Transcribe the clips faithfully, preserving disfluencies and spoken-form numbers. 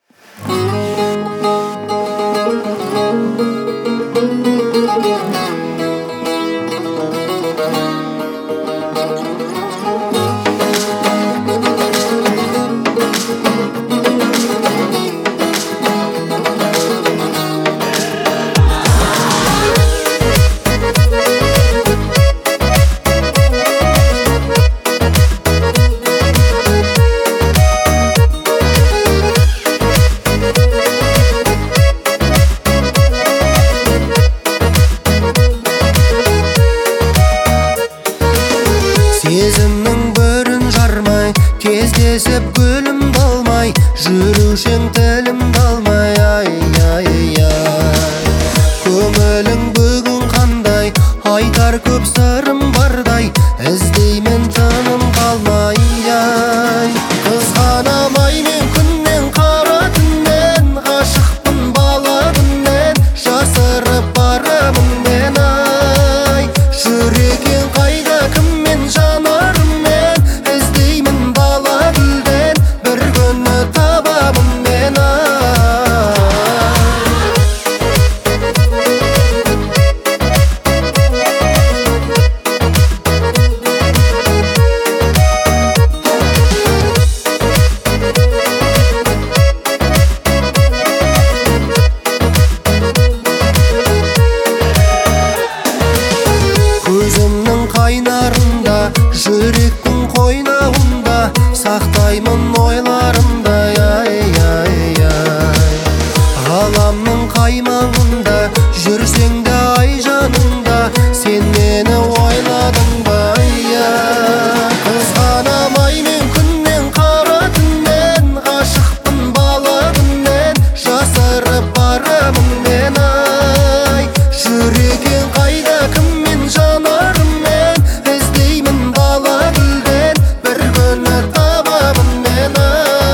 Сезімнің бірін жармай, кездесіп гүлімді алмай, жүрушең тілімді алмай, ай, ай, ай. Көңілің бүгін қандай, айтар көп сырым бардай, іздеймін тыным қалмай, ай. Қызғанамай мен күннен, қара түннен, ғашықпын бала күннен, жасырып барамын мен, ай. Жүрегің қайда, кіммен, жанарыммен, іздеймін дала гүлден, бір күні табамын мен, ай. Көзімнің қайнарында, жүректің қойнауында, сақтаймын ойларымда, ай, ай, ай. Ғаламның қаймағында, жүрсең де ай жанымда, сен мені ойладың ба, ай. Қызғанамай мен күннен, қара түннен, ғашықпын бала күннен, жасырып барамын мен, ай. Жүрегің қайда, кіммен, жанарыммен, іздеймін дала гүлден, бір күні табамын мен, ай.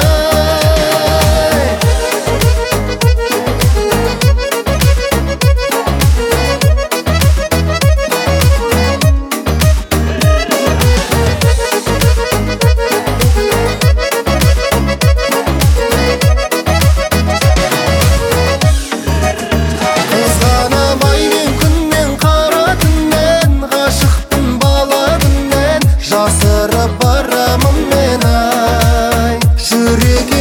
Қызғанамай мен күннен, қара түннен, ғашықпын бала күннен, жасырып барамын мен, ай. Жүрегің